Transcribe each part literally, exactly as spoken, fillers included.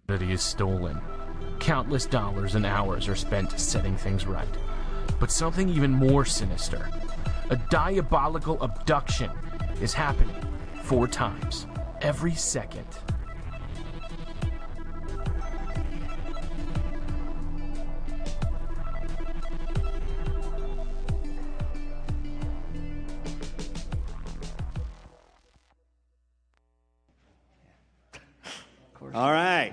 Identity is stolen. Countless dollars and hours are spent setting things right. But something even more sinister, a diabolical abduction, is happening four times every second. All right.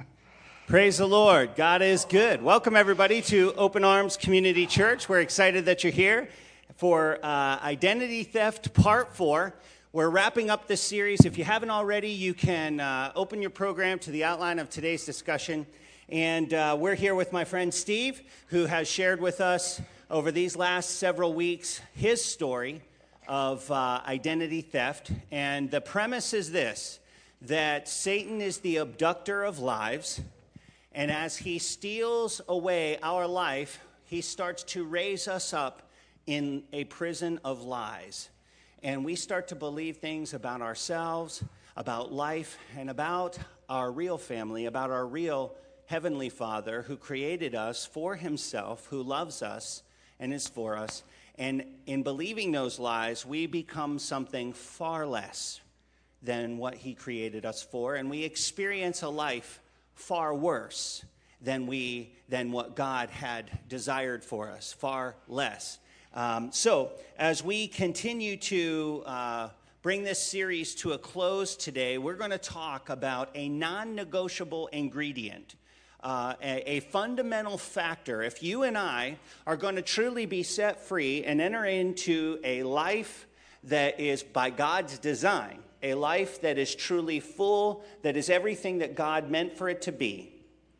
Praise the Lord. God is good. Welcome, everybody, to Open Arms Community Church. We're excited that you're here for uh, Identity Theft Part four. We're wrapping up this series. If you haven't already, you can uh, open your program to the outline of today's discussion. And uh, we're here with my friend Steve, who has shared with us over these last several weeks his story of uh, identity theft. And the premise is this, that Satan is the abductor of lives, and as he steals away our life, he starts to raise us up in a prison of lies. And we start to believe things about ourselves, about life, and about our real family, about our real Heavenly Father who created us for himself, who loves us and is for us. And in believing those lies, we become something far less than what he created us for, and we experience a life far worse than we than what God had desired for us, far less. Um, so, as we continue to uh, bring this series to a close today, we're going to talk about a non-negotiable ingredient, uh, a, a fundamental factor. If you and I are going to truly be set free and enter into a life that is by God's design, a life that is truly full, that is everything that God meant for it to be,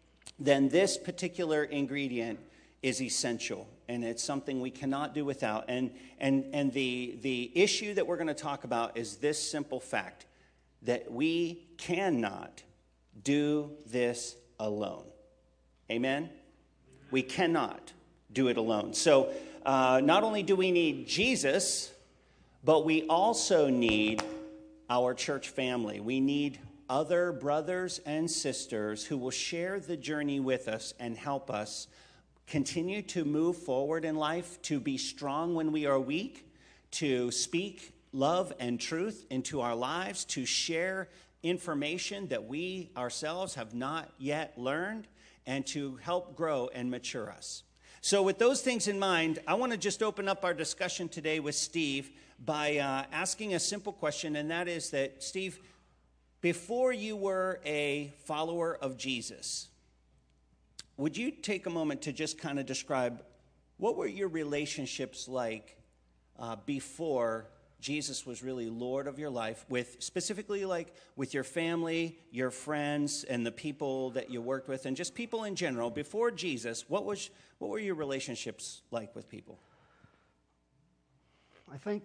then this particular ingredient is essential, and it's something we cannot do without. And and and the the issue that we're going to talk about is this simple fact, that we cannot do this alone. Amen? We cannot do it alone. So uh, not only do we need Jesus, but we also need our church family. We need other brothers and sisters who will share the journey with us and help us continue to move forward in life, to be strong when we are weak, to speak love and truth into our lives, to share information that we ourselves have not yet learned, and to help grow and mature us. So with those things in mind, I want to just open up our discussion today with Steve by uh, asking a simple question, and that is that, Steve, before you were a follower of Jesus, would you take a moment to just kind of describe what were your relationships like uh, before Jesus was really Lord of your life, with specifically like with your family, your friends, and the people that you worked with, and just people in general? Before Jesus, what was what were your relationships like with people? I think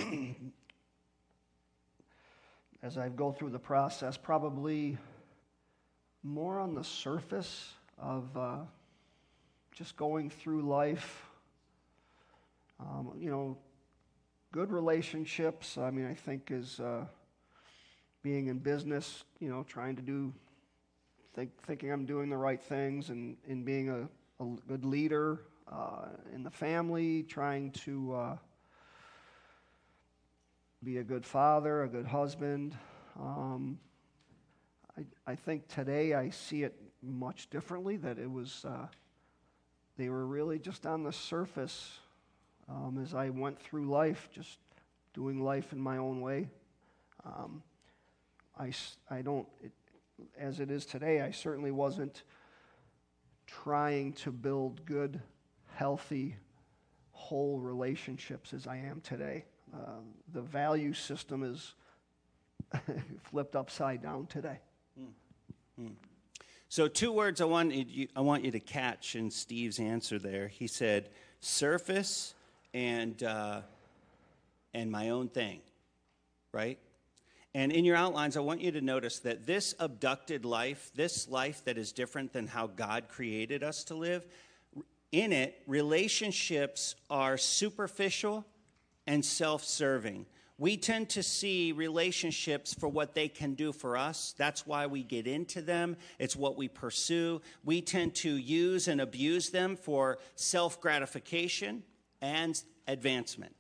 as I go through the process, probably more on the surface of uh, just going through life. Um, you know, good relationships, I mean, I think is uh, being in business, you know, trying to do, think, thinking I'm doing the right things, and, and being a, a good leader uh, in the family, trying to uh, be a good father, a good husband. Um, I, I think today I see it much differently, that it was, uh, they were really just on the surface um, as I went through life, just doing life in my own way. Um, I, I don't, it, as it is today, I certainly wasn't trying to build good, healthy, whole relationships as I am today. Uh, the value system is flipped upside down today. Mm. Mm. So two words I want you, I want you to catch in Steve's answer there. He said, surface and uh, and my own thing, right? And in your outlines, I want you to notice that this abducted life, this life that is different than how God created us to live, in it, relationships are superficial and self-serving. we tend to see relationships for what they can do for us. That's why we get into them. It's what we pursue. We tend to use and abuse them for self-gratification and advancement.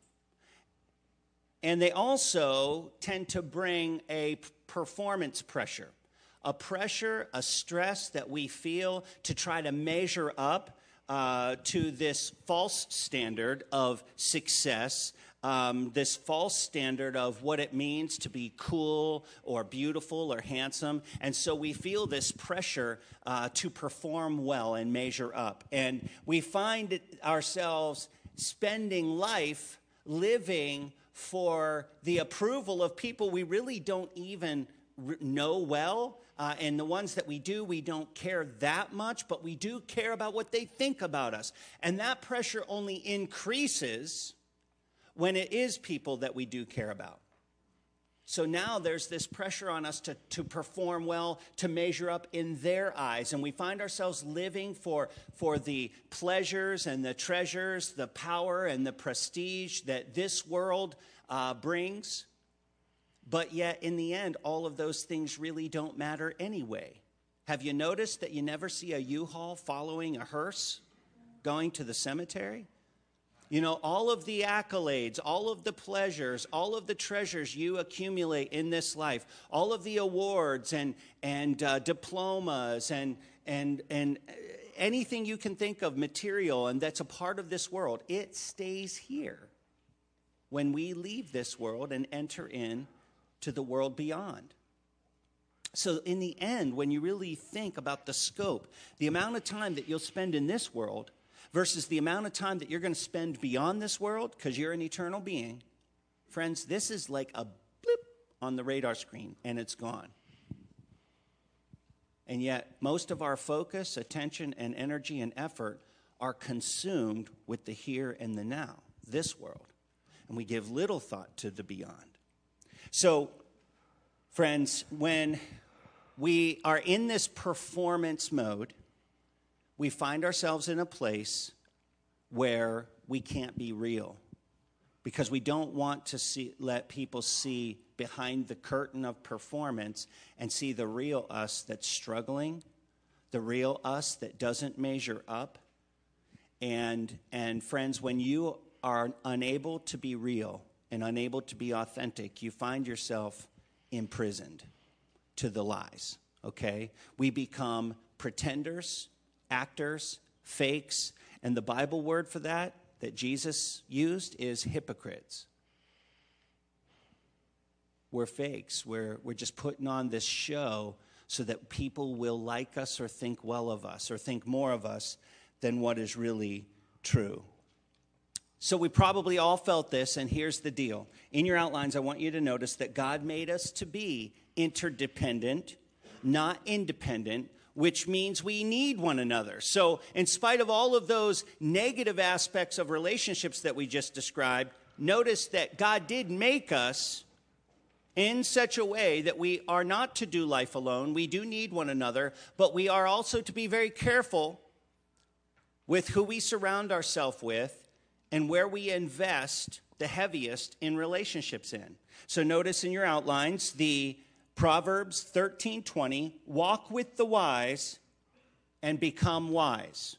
And they also tend to bring a performance pressure, a pressure, a stress that we feel to try to measure up uh, to this false standard of success, um, this false standard of what it means to be cool or beautiful or handsome. And so we feel this pressure uh, to perform well and measure up. And we find it ourselves spending life living for the approval of people we really don't even r- know well. Uh, and the ones that we do, we don't care that much, but we do care about what they think about us. And that pressure only increases when it is people that we do care about. So now there's this pressure on us to, to perform well, to measure up in their eyes. And we find ourselves living for, for the pleasures and the treasures, the power and the prestige that this world uh, brings. But yet, in the end, all of those things really don't matter anyway. Have you noticed that you never see a U-Haul following a hearse going to the cemetery? You know, all of the accolades, all of the pleasures, all of the treasures you accumulate in this life, all of the awards and and uh, diplomas and and and anything you can think of, material, and that's a part of this world, it stays here when we leave this world and enter in to the world beyond. So in the end, when you really think about the scope, the amount of time that you'll spend in this world versus the amount of time that you're going to spend beyond this world, because you're an eternal being, friends, this is like a blip on the radar screen, and it's gone. And yet, most of our focus, attention, and energy and effort are consumed with the here and the now, this world. And we give little thought to the beyond. So, friends, when we are in this performance mode, we find ourselves in a place where we can't be real because we don't want to see, let people see behind the curtain of performance and see the real us that's struggling, the real us that doesn't measure up. And, and friends, when you are unable to be real and unable to be authentic, you find yourself imprisoned to the lies, okay? We become pretenders, actors, fakes, and the Bible word for that that Jesus used is hypocrites. We're fakes. We're, we're just putting on this show so that people will like us or think well of us or think more of us than what is really true. So we probably all felt this, and here's the deal. In your outlines, I want you to notice that God made us to be interdependent, not independent, which means we need one another. So in spite of all of those negative aspects of relationships that we just described, notice that God did make us in such a way that we are not to do life alone. We do need one another, but we are also to be very careful with who we surround ourselves with and where we invest the heaviest in relationships in. So notice in your outlines the Proverbs thirteen twenty, walk with the wise and become wise.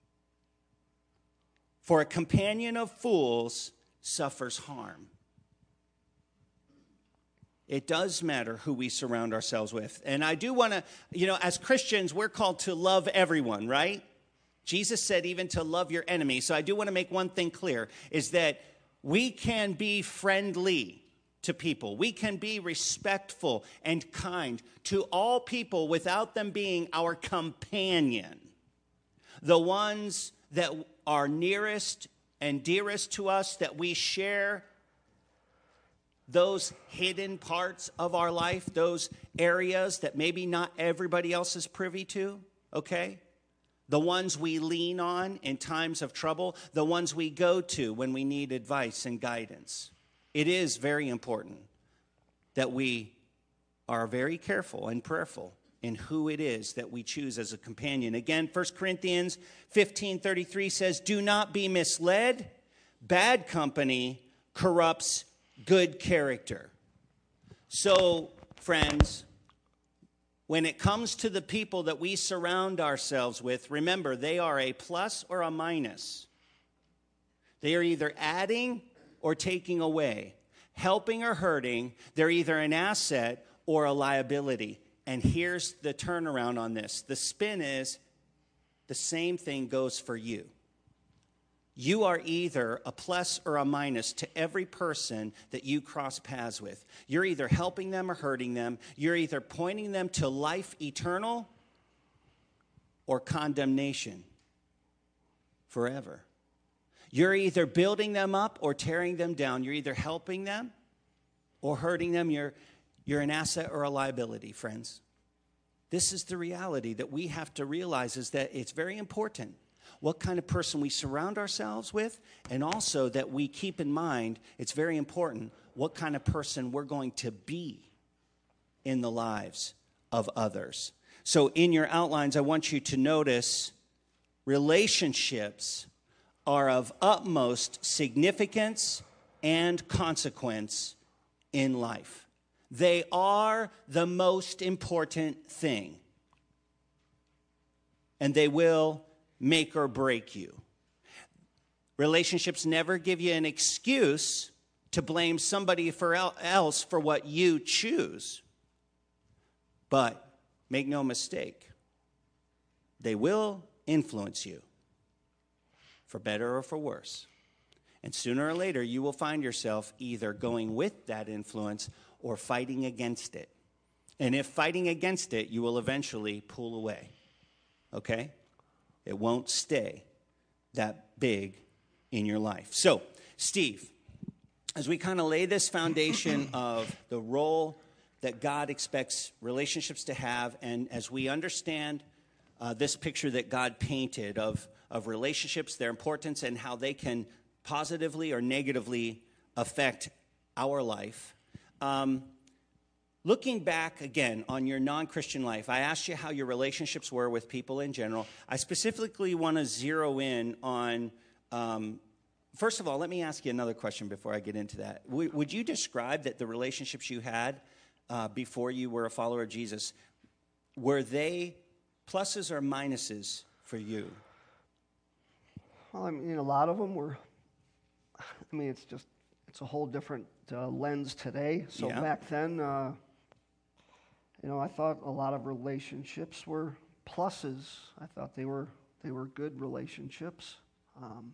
For a companion of fools suffers harm. It does matter who we surround ourselves with. And I do want to, you know, as Christians, we're called to love everyone, right? Jesus said even to love your enemy. So I do want to make one thing clear, is that we can be friendly to people. We can be respectful and kind to all people without them being our companion. The ones that are nearest and dearest to us, that we share those hidden parts of our life, those areas that maybe not everybody else is privy to, okay? The ones we lean on in times of trouble, the ones we go to when we need advice and guidance. It is very important that we are very careful and prayerful in who it is that we choose as a companion. Again, First Corinthians fifteen thirty-three says, do not be misled. Bad company corrupts good character. So, friends, when it comes to the people that we surround ourselves with, remember, they are a plus or a minus. They are either adding or taking away, helping or hurting. They're either an asset or a liability. And here's the turnaround on this. The spin is the same thing goes for you. You are either a plus or a minus to every person that you cross paths with. You're either helping them or hurting them. You're either pointing them to life eternal or condemnation forever. You're either building them up or tearing them down. You're either helping them or hurting them. You're, you're an asset or a liability, friends. This is the reality that we have to realize, is that it's very important what kind of person we surround ourselves with, and also that we keep in mind, it's very important what kind of person we're going to be in the lives of others. So in your outlines, I want you to notice relationships are of utmost significance and consequence in life. They are the most important thing, and they will make or break you. Relationships never give you an excuse to blame somebody for else for what you choose. But make no mistake, they will influence you, for better or for worse. And sooner or later, you will find yourself either going with that influence or fighting against it. And if fighting against it, you will eventually pull away. Okay? It won't stay that big in your life. So, Steve, as we kind of lay this foundation of the role that God expects relationships to have, and as we understand uh, this picture that God painted of, of relationships, their importance, and how they can positively or negatively affect our life, um, looking back again on your non-Christian life, I asked you how your relationships were with people in general. I specifically want to zero in on, um, first of all, let me ask you another question before I get into that. W- would you describe that the relationships you had uh, before you were a follower of Jesus, were they pluses or minuses for you? Well, I mean, a lot of them were, I mean, it's just, it's a whole different uh, lens today. So Yeah. back then, uh, you know, I thought a lot of relationships were pluses. I thought they were they were good relationships. Um,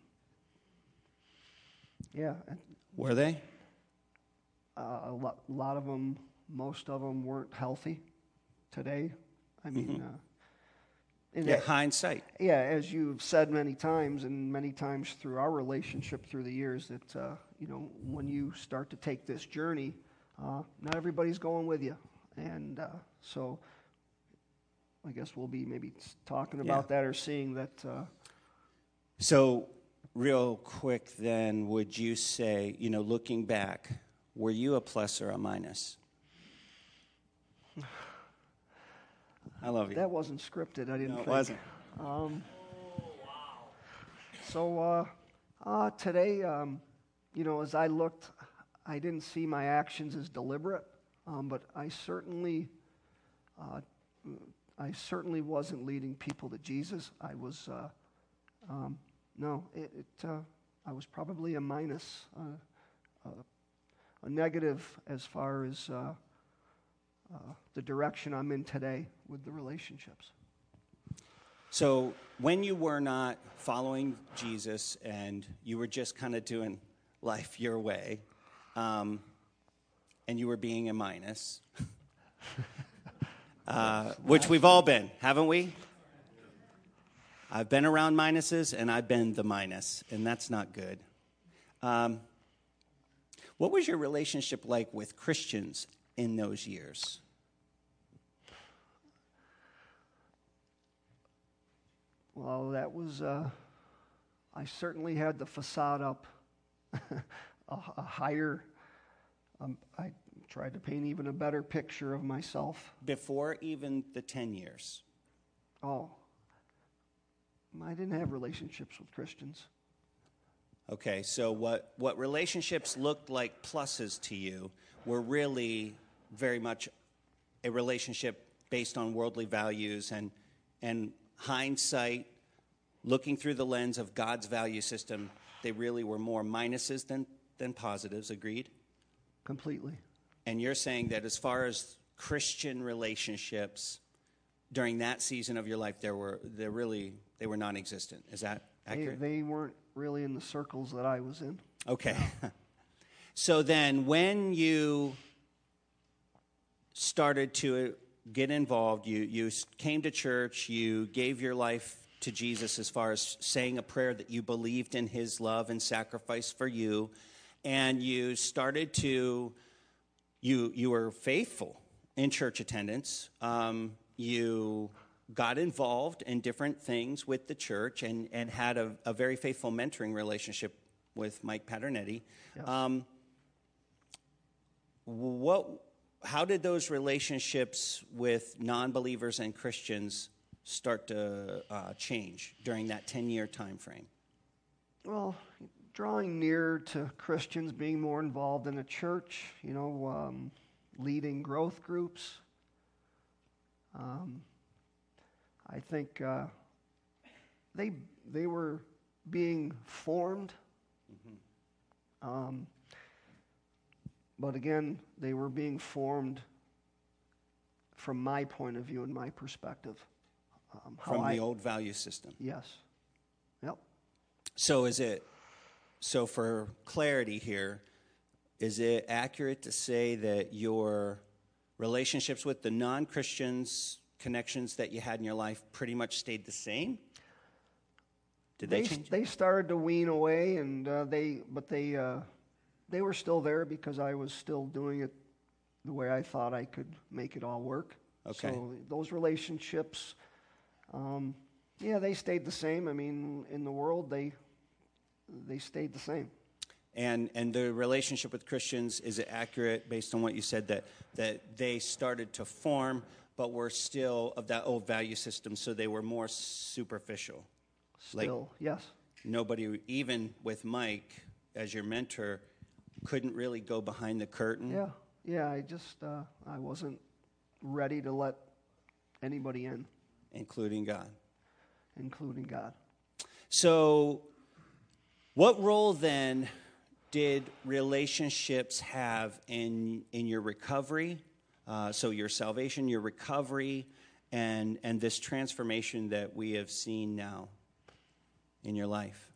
yeah. and, Were they? Uh, a lot, a lot of them, most of them weren't healthy today. I mean, Mm-hmm. uh, in Yeah, that- hindsight. yeah, as you've said many times, and many times through our relationship through the years, that uh, you know, when you start to take this journey, uh, not everybody's going with you, and uh, so I guess we'll be maybe talking about Yeah. that or seeing that. Uh, So, real quick then, would you say, you know, looking back, were you a plus or a minus? I love you. that wasn't scripted. I didn't. No, it think. wasn't. Um, so uh, uh, today, um, you know, as I looked, I didn't see my actions as deliberate, um, but I certainly, uh, I certainly wasn't leading people to Jesus. I was, uh, um, no, it, it uh, I was probably a minus, uh, uh, a negative as far as uh, uh, the direction I'm in today with the relationships. So, when you were not following Jesus and you were just kind of doing life your way, um, and you were being a minus, uh, which we've all been, haven't we? I've been around minuses, and I've been the minus, and that's not good. Um, what was your relationship like with Christians in those years? Well, that was, uh, I certainly had the facade up a, a higher, um, I tried to paint even a better picture of myself. Before even the ten years? Oh, I didn't have relationships with Christians. Okay, so what, what relationships looked like pluses to you were really very much a relationship based on worldly values and, and hindsight, looking through the lens of God's value system, they really were more minuses than, than positives, agreed? Completely. And you're saying that as far as Christian relationships, during that season of your life, there were they really they were non-existent. Is that accurate? They, they weren't really in the circles that I was in. Okay. So then when you started to get involved, you, you came to church, you gave your life to Jesus as far as saying a prayer that you believed in his love and sacrifice for you, and you started to, you, you were faithful in church attendance. Um, you got involved in different things with the church and, and had a, a very faithful mentoring relationship with Mike Paternetti. Yes. Um, what, how did those relationships with non-believers and Christians start to uh, change during that ten-year time frame? Well, drawing near to Christians, being more involved in a church, you know, um, leading growth groups. Um, I think uh, they they were being formed, mm-hmm. um, but again, they were being formed from my point of view and my perspective. Um, how From the I, old value system. Yes. Yep. So is it, so for clarity here, is it accurate to say that your relationships with the non-Christians, connections that you had in your life pretty much stayed the same? Did they, they change? They started to wean away, and uh, they, but they, uh, they were still there because I was still doing it the way I thought I could make it all work. Okay. So those relationships, um, yeah, they stayed the same. I mean, in the world, they they stayed the same. And and the relationship with Christians, is it accurate based on what you said that that they started to form, but were still of that old value system, so they were more superficial? Still, like, yes. Nobody, even with Mike as your mentor, couldn't really go behind the curtain? Yeah, yeah, I just, uh, I wasn't ready to let anybody in. Including God. Including God. So, what role then did relationships have in in your recovery? Uh, so your salvation, your recovery, and and this transformation that we have seen now in your life?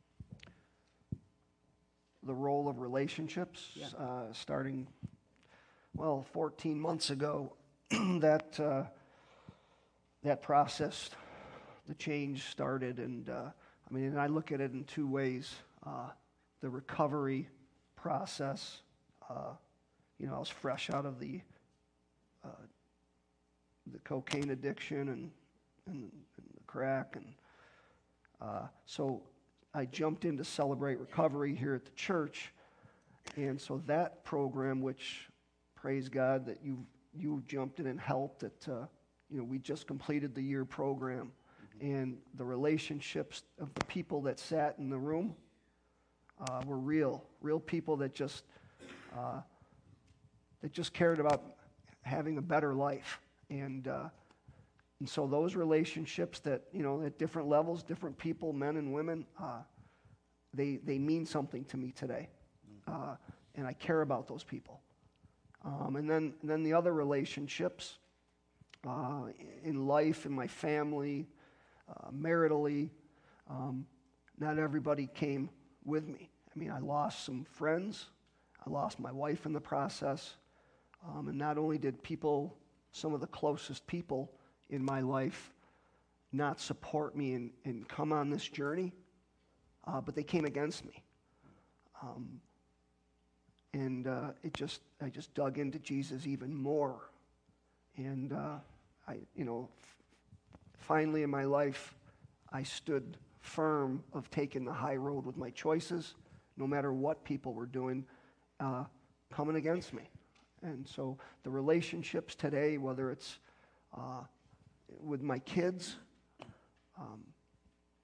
The role of relationships, Yeah. uh, starting, well, fourteen months ago, that uh, that process, the change started, and uh, I mean, and I look at it in two ways. Uh, the recovery process, uh, you know, I was fresh out of the uh, the cocaine addiction and, and, and the crack, and uh, so I jumped in to celebrate recovery here at the church, and so that program, which, praise God that you you jumped in and helped, that uh, you know, we just completed the year program, mm-hmm. and the relationships of the people that sat in the room uh, were real, real people that just uh, that just cared about having a better life, and uh, and so those relationships that, you know, at different levels, different people, men and women, uh, they they mean something to me today, uh, and I care about those people. Um, and then and then the other relationships uh, in life, in my family, uh, maritally, um, not everybody came with me. I mean, I lost some friends. I lost my wife in the process. Um, and not only did people, some of the closest people in my life, not support me and, and come on this journey, uh, but they came against me. Um, and uh, it just, I just dug into Jesus even more. And uh, I, you know, f- finally in my life, I stood firm of taking the high road with my choices, no matter what people were doing, uh, coming against me. And so the relationships today, whether it's uh, with my kids, um,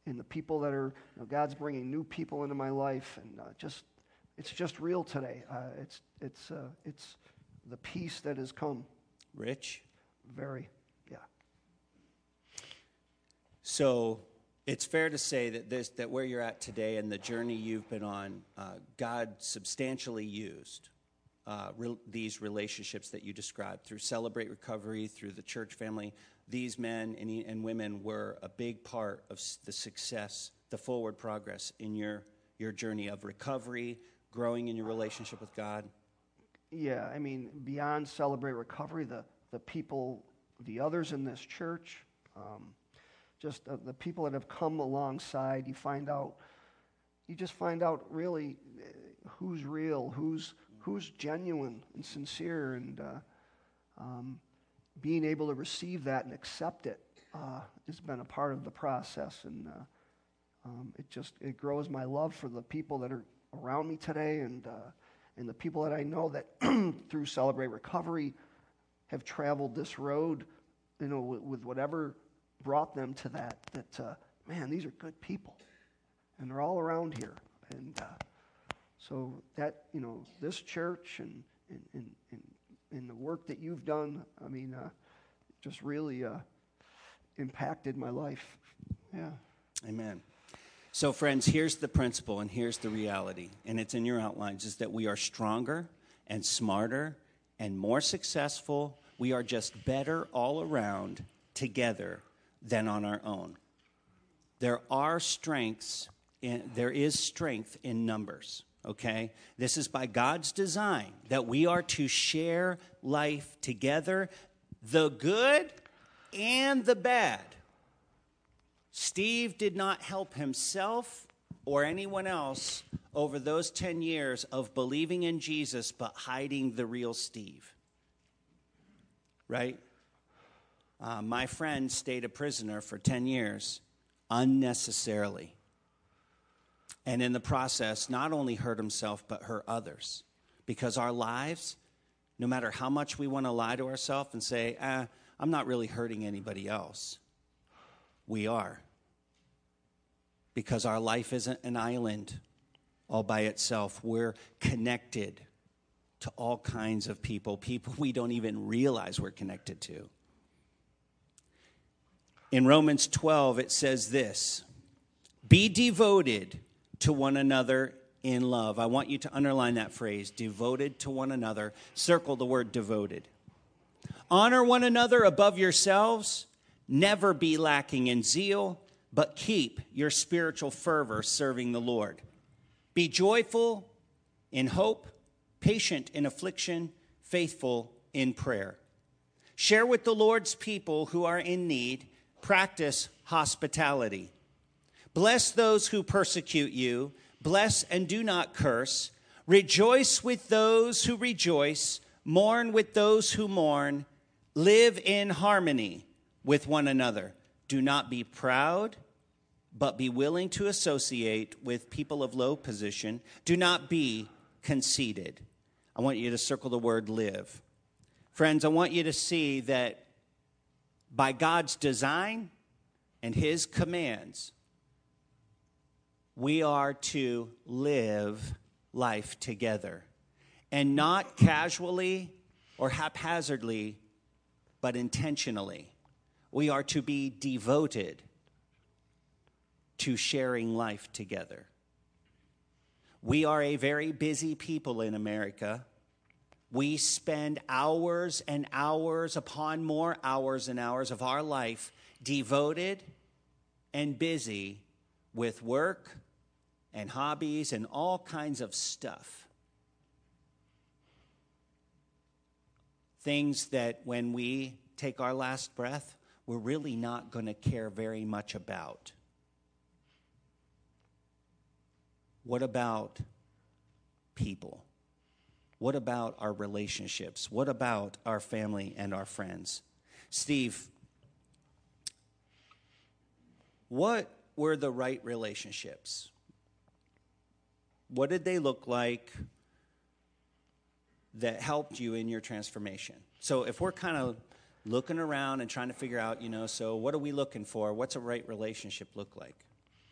and the people that are, you know, God's bringing new people into my life, and uh, just, it's just real today. Uh, it's, it's, uh, it's the peace that has come. Rich? Very, yeah. So it's fair to say that this, that where you're at today and the journey you've been on, uh, God substantially used uh, re- these relationships that you described through Celebrate Recovery, through the church family. These men and, and women were a big part of the success, the forward progress in your, your journey of recovery, growing in your relationship with God. Yeah, I mean, beyond Celebrate Recovery, the, the people, the others in this church, um, just uh, the people that have come alongside, you find out, you just find out really who's real, who's who's genuine and sincere, and uh, um, being able to receive that and accept it uh, has been a part of the process, and uh, um, it just it grows my love for the people that are around me today, and uh, and the people that I know that through Celebrate Recovery have traveled this road, you know, with, with whatever brought them to that, that, uh, man, these are good people, and they're all around here, and uh, so that, you know, this church and, and, and, and, and the work that you've done, I mean, uh, just really uh, impacted my life, yeah. Amen. So, friends, here's the principle and here's the reality, and it's in your outlines, is that we are stronger and smarter and more successful. We are just better all around together than on our own. There are strengths, in, there is strength in numbers, okay? This is by God's design, that we are to share life together, the good and the bad. Steve did not help himself or anyone else over those ten years of believing in Jesus but hiding the real Steve, right? Uh, my friend stayed a prisoner for ten years unnecessarily. And in the process, not only hurt himself, but hurt others. Because our lives, no matter how much we want to lie to ourselves and say, ah, I'm not really hurting anybody else, we are. Because our life isn't an island all by itself. We're connected to all kinds of people, people we don't even realize we're connected to. In Romans twelve, it says this, be devoted to one another in love. I want you to underline that phrase, devoted to one another. Circle the word devoted. Honor one another above yourselves. Never be lacking in zeal, but keep your spiritual fervor serving the Lord. Be joyful in hope, patient in affliction, faithful in prayer. Share with the Lord's people who are in need. Practice hospitality. Bless those who persecute you. Bless and do not curse. Rejoice with those who rejoice. Mourn with those who mourn. Live in harmony with one another. Do not be proud, but be willing to associate with people of low position. Do not be conceited. I want you to circle the word live. Friends, I want you to see that by God's design and his commands, we are to live life together. And not casually or haphazardly, but intentionally. We are to be devoted to sharing life together. We are a very busy people in America. We spend hours and hours upon more hours and hours of our life devoted and busy with work and hobbies and all kinds of stuff. Things that when we take our last breath, we're really not going to care very much about. What about people? What about our relationships? What about our family and our friends? Steve, what were the right relationships? What did they look like that helped you in your transformation? So if we're kind of looking around and trying to figure out, you know, so what are we looking for? What's a right relationship look like?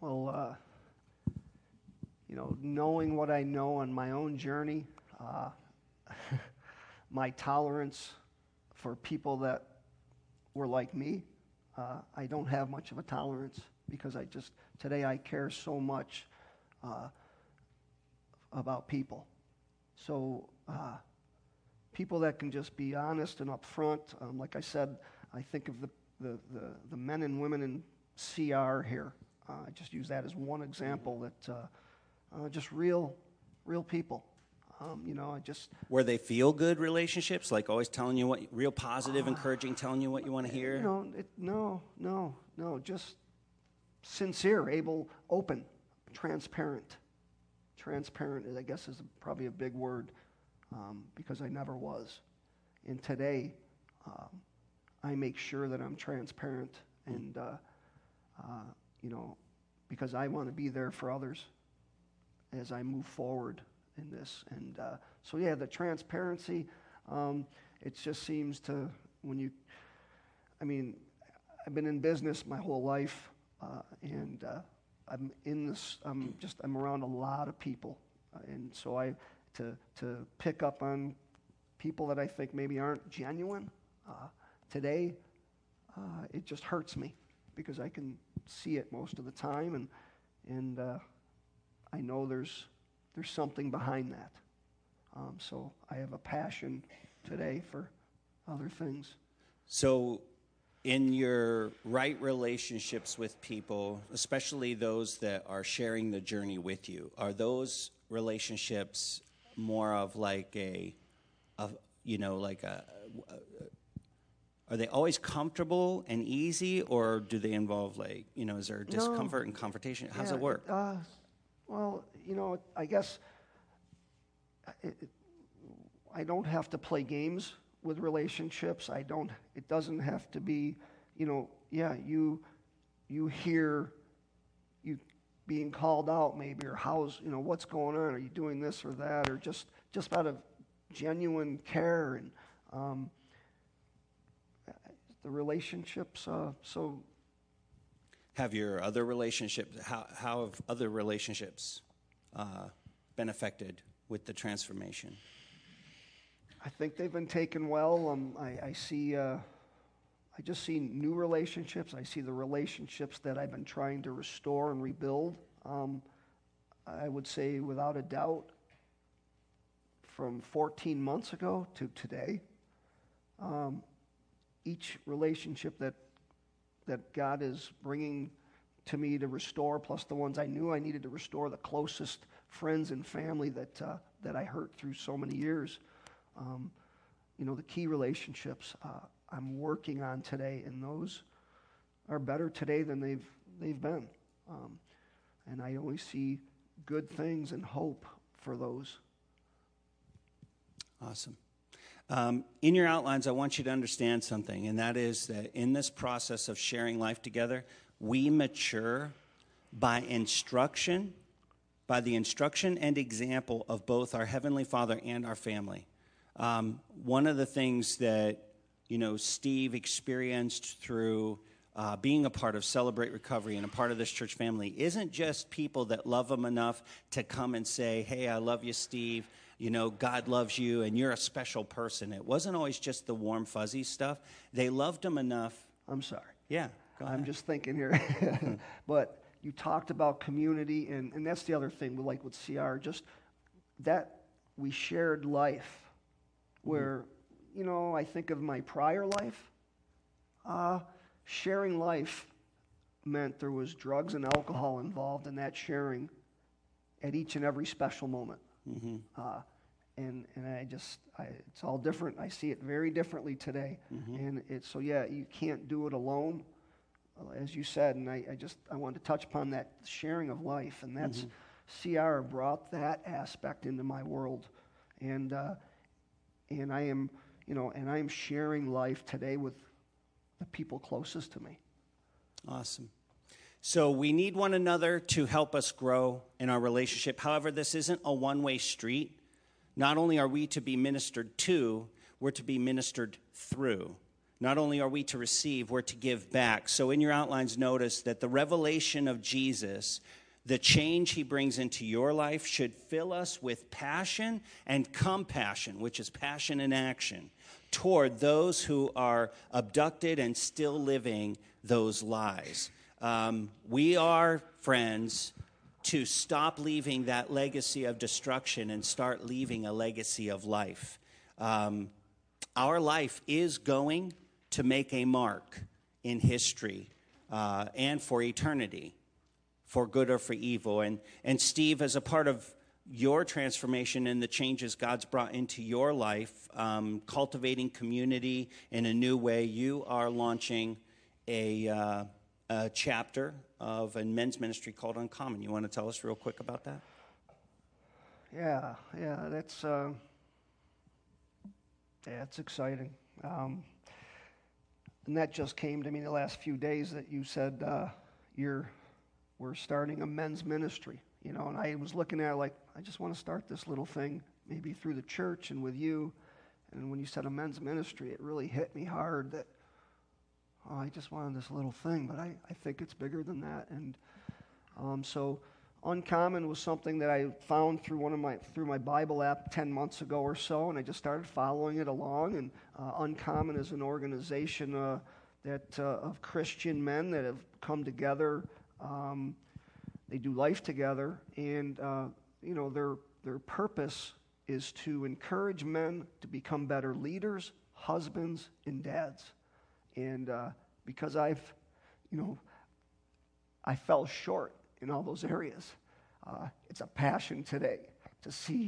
Well, uh, you know, knowing what I know on my own journey, uh, my tolerance for people that were like me, uh, I don't have much of a tolerance because I just, today I care so much uh, about people. So uh, people that can just be honest and upfront, um, like I said, I think of the, the, the, the men and women in C R here. Uh, I just use that as one example that uh, uh, just real, real people. Um, you know, I just... Where they feel good relationships, like always telling you what, real positive, uh, encouraging, telling you what you want to hear? You know, it, no, no, no, just sincere, able, open, transparent. Transparent, I guess, is probably a big word um, because I never was. And today, um, I make sure that I'm transparent and, uh, uh, you know, because I want to be there for others as I move forward in this. And uh, so, yeah, the transparency, um, it just seems to, when you, I mean, I've been in business my whole life, uh, and uh, I'm in this, I'm just, I'm around a lot of people. Uh, and so I, to, to pick up on people that I think maybe aren't genuine, uh, today, uh, it just hurts me because I can see it most of the time, and, and uh, I know there's, There's something behind that. Um, so I have a passion today for other things. So in your right relationships with people, especially those that are sharing the journey with you, are those relationships more of like a, a you know, like a, a, are they always comfortable and easy, or do they involve like, you know, is there discomfort no. and confrontation? How yeah, does it work? Uh, Well, you know, I guess it, it, I don't have to play games with relationships. I don't, it doesn't have to be, you know, yeah, you you hear you being called out maybe, or how's, you know, what's going on? Are you doing this or that? Or just, just out of genuine care and um, the relationships. Uh, so Have your other relationships, how, how have other relationships uh, been affected with the transformation? I think they've been taken well. Um, I, I see, uh, I just see new relationships. I see the relationships that I've been trying to restore and rebuild. Um, I would say without a doubt, from fourteen months ago to today, um, each relationship that that God is bringing to me to restore, plus the ones I knew I needed to restore, the closest friends and family that uh, that I hurt through so many years. Um, you know, the key relationships uh, I'm working on today, and those are better today than they've they've been. Um, and I always see good things and hope for those. Awesome. Um, in your outlines, I want you to understand something, and that is that in this process of sharing life together, we mature by instruction, by the instruction and example of both our Heavenly Father and our family. Um, one of the things that, you know, Steve experienced through uh, being a part of Celebrate Recovery and a part of this church family isn't just people that love him enough to come and say, hey, I love you, Steve. You know, God loves you, and you're a special person. It wasn't always just the warm, fuzzy stuff. They loved him enough. I'm sorry. Yeah, go ahead. I'm just thinking here. But you talked about community, and, and that's the other thing, like with C R, just that we shared life where, mm-hmm. you know, I think of my prior life. Uh, sharing life meant there was drugs and alcohol involved in that sharing at each and every special moment. Mm-hmm. Uh, and and I just, I, it's all different. I see it very differently today. Mm-hmm. And it's, so yeah, you can't do it alone, as you said. And I, I just, I wanted to touch upon that sharing of life. And that's, mm-hmm. C R brought that aspect into my world. And, uh, and I am, you know, and I am sharing life today with the people closest to me. Awesome. So we need one another to help us grow in our relationship. However, this isn't a one-way street. Not only are we to be ministered to, we're to be ministered through. Not only are we to receive, we're to give back. So in your outlines, notice that the revelation of Jesus, the change he brings into your life, should fill us with passion and compassion, which is passion in action, toward those who are abducted and still living those lies. Um, we are, friends, to stop leaving that legacy of destruction and start leaving a legacy of life. Um, our life is going to make a mark in history uh, and for eternity, for good or for evil. And, and Steve, as a part of your transformation and the changes God's brought into your life, um, cultivating community in a new way, you are launching a, uh, a chapter of a men's ministry called Uncommon. You want to tell us real quick about that? Yeah, yeah, that's uh, yeah, it's exciting. Um, and that just came to me the last few days that you said uh, you're we're starting a men's ministry. You know, and I was looking at it like, I just want to start this little thing, maybe through the church and with you. And when you said a men's ministry, it really hit me hard that, oh, I just wanted this little thing, but I, I think it's bigger than that. And um, so Uncommon was something that I found through one of my through my Bible app ten months ago or so, and I just started following it along. And uh, Uncommon is an organization uh, that uh, of Christian men that have come together. Um, they do life together, and uh, you know their their purpose is to encourage men to become better leaders, husbands, and dads. And uh, because I've, you know, I fell short in all those areas. Uh, it's a passion today to see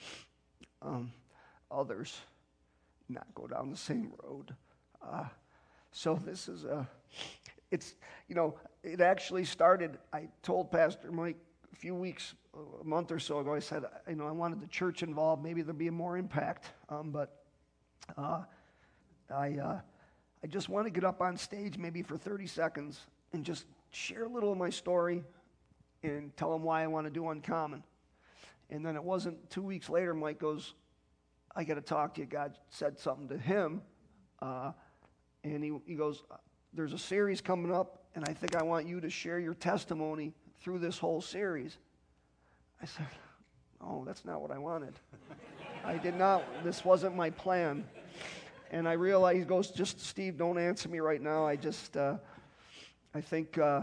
um, others not go down the same road. Uh, so this is a, it's, you know, it actually started, I told Pastor Mike a few weeks, a month or so ago, I said, you know, I wanted the church involved, maybe there'd be more impact, um, but uh, I, uh, I just want to get up on stage maybe for thirty seconds and just share a little of my story and tell them why I want to do Uncommon. And then it wasn't two weeks later, Mike goes, I got to talk to you. God said something to him. Uh, and he, he goes, there's a series coming up, and I think I want you to share your testimony through this whole series. I said, oh, that's not what I wanted. I did not. This wasn't my plan. And I realized, he goes, just, Steve, don't answer me right now. I just, uh, I think, uh,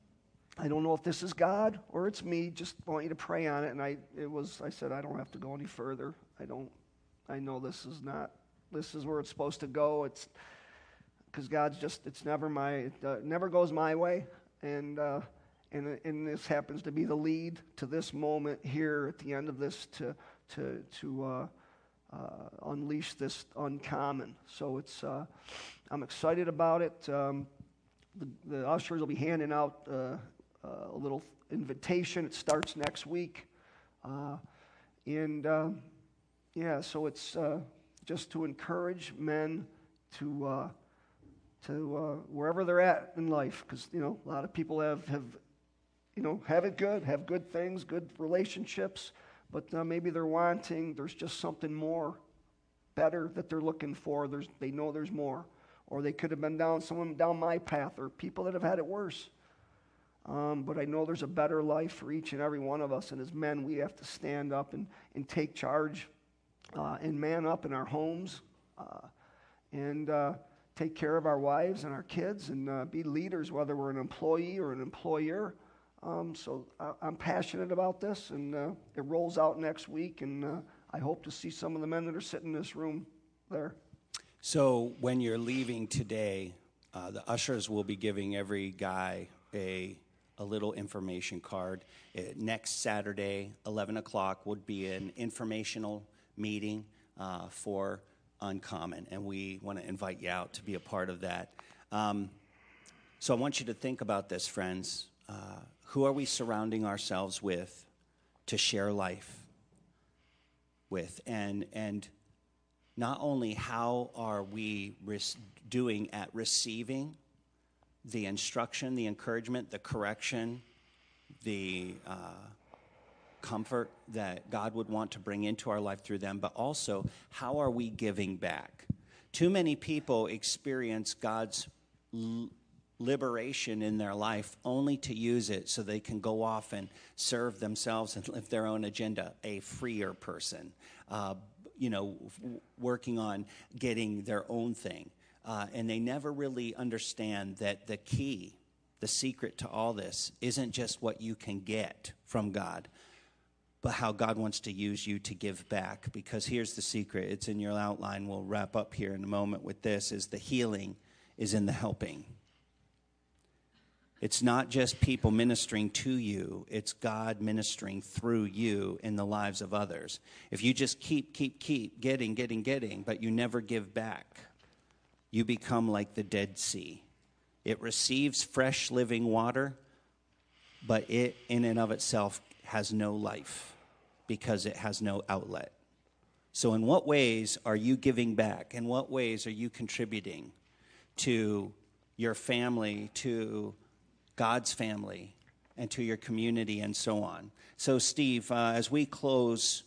I don't know if this is God or it's me. Just want you to pray on it. And I, it was, I said, I don't have to go any further. I don't, I know this is not, this is where it's supposed to go. It's, because God's just, it's never my, it uh, never goes my way. And, uh, and, and this happens to be the lead to this moment here at the end of this to, to, to, uh, Uh, unleash this Uncommon. So it's, uh, I'm excited about it. Um, the, the ushers will be handing out uh, uh, a little invitation. It starts next week. Uh, and, uh, yeah, so it's uh, just to encourage men to, uh, to uh, wherever they're at in life, because, you know, a lot of people have, have, you know, have it good, have good things, good relationships, but uh, maybe they're wanting, there's just something more, better that they're looking for. There's, they know there's more. Or they could have been down, someone down my path, or people that have had it worse. Um, but I know there's a better life for each and every one of us. And as men, we have to stand up and, and take charge uh, and man up in our homes uh, and uh, take care of our wives and our kids and uh, be leaders, whether we're an employee or an employer. Um, so I, I'm passionate about this, and uh, it rolls out next week, and uh, I hope to see some of the men that are sitting in this room there. So when you're leaving today, uh, the ushers will be giving every guy a a little information card. Uh, next Saturday, eleven o'clock, would be an informational meeting uh, for Uncommon, and we want to invite you out to be a part of that. Um, so I want you to think about this, friends. Uh, who are we surrounding ourselves with to share life with? And and not only how are we res- doing at receiving the instruction, the encouragement, the correction, the uh, comfort that God would want to bring into our life through them, but also how are we giving back? Too many people experience God's l- liberation in their life only to use it so they can go off and serve themselves and live their own agenda, a freer person, uh, you know, w- working on getting their own thing. Uh, and they never really understand that the key, the secret to all this isn't just what you can get from God, but how God wants to use you to give back. Because here's the secret. It's in your outline. We'll wrap up here in a moment with this, is the healing is in the helping. It's not just people ministering to you. It's God ministering through you in the lives of others. If you just keep, keep, keep getting, getting, getting, but you never give back, you become like the Dead Sea. It receives fresh living water, but it in and of itself has no life because it has no outlet. So in what ways are you giving back? In what ways are you contributing to your family, to God's family, and to your community, and so on? So, Steve, uh, as we close,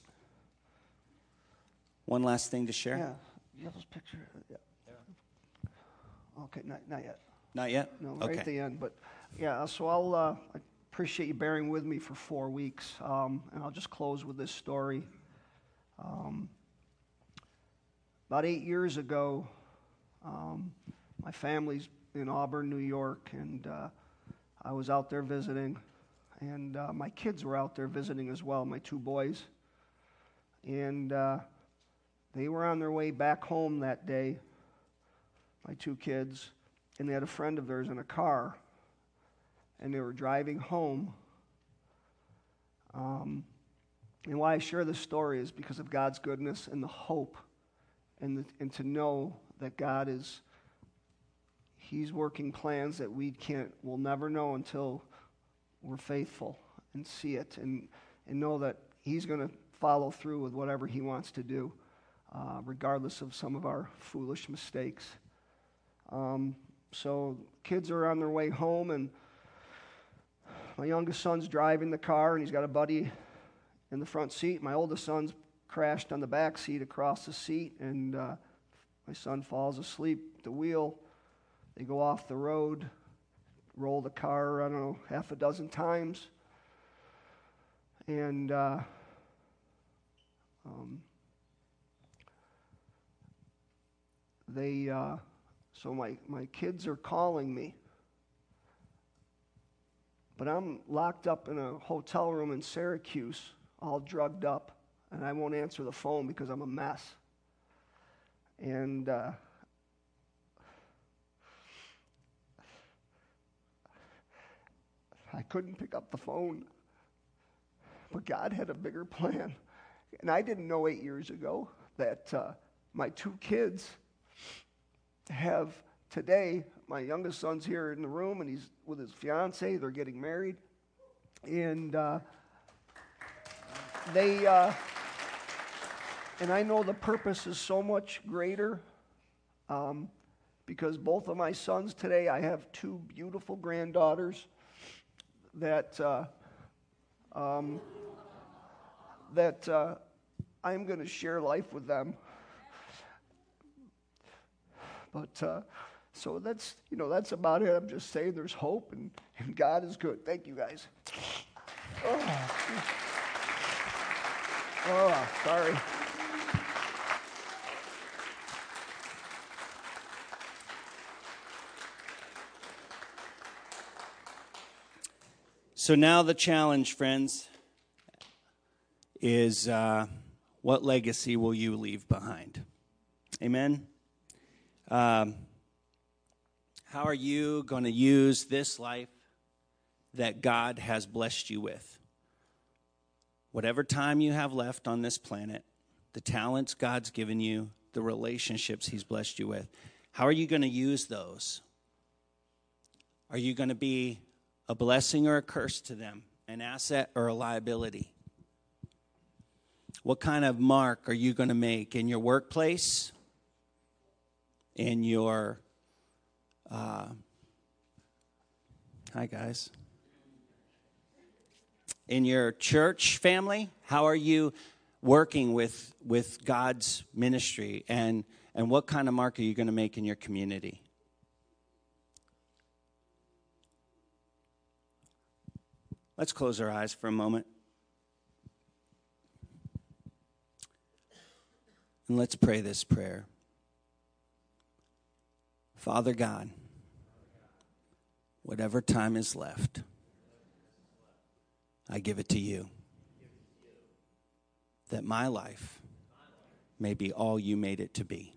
one last thing to share? Yeah, you have those pictures? Yeah. Okay, not, not yet. Not yet? No, right okay. at the end. But, yeah, so I'll uh, I appreciate you bearing with me for four weeks, um, and I'll just close with this story. Um, about eight years ago, um, my family's in Auburn, New York, and uh, I was out there visiting, and uh, my kids were out there visiting as well, my two boys. And uh, they were on their way back home that day, my two kids, and they had a friend of theirs in a car, and they were driving home. Um, and why I share this story is because of God's goodness and the hope, and, the, and to know that God is, He's working plans that we can't, we'll never know until we're faithful and see it, and, and know that He's going to follow through with whatever He wants to do, uh, regardless of some of our foolish mistakes. Um, so kids are on their way home, and my youngest son's driving the car, and he's got a buddy in the front seat. My oldest son's crashed on the back seat across the seat, and uh, my son falls asleep at the wheel. They go off the road, roll the car, I don't know, half a dozen times, and uh, um, they... Uh, So my, my kids are calling me, but I'm locked up in a hotel room in Syracuse, all drugged up, and I won't answer the phone because I'm a mess. And uh, I couldn't pick up the phone, but God had a bigger plan. And I didn't know eight years ago that uh, my two kids have today, my youngest son's here in the room, and he's with his fiance. They're getting married, and uh, they uh, and I know the purpose is so much greater, um, because both of my sons today, I have two beautiful granddaughters that uh, um, that uh, I'm going to share life with them. But, uh, so that's, you know, that's about it. I'm just saying there's hope, and, and God is good. Thank you, guys. Oh, oh sorry. So now the challenge, friends, is uh, what legacy will you leave behind? Amen? Um, how are you going to use this life that God has blessed you with? Whatever time you have left on this planet, the talents God's given you, the relationships He's blessed you with, how are you going to use those? Are you going to be a blessing or a curse to them, an asset or a liability? What kind of mark are you going to make in your workplace, in your, uh, hi guys, in your church family? How are you working with with God's ministry and And what kind of mark are you going to make in your community? Let's close our eyes for a moment. And let's pray this prayer. Father God, whatever time is left, I give it to you. That my life may be all you made it to be.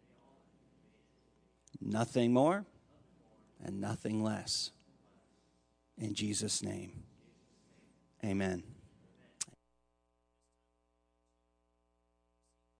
Nothing more and nothing less. In Jesus' name, amen.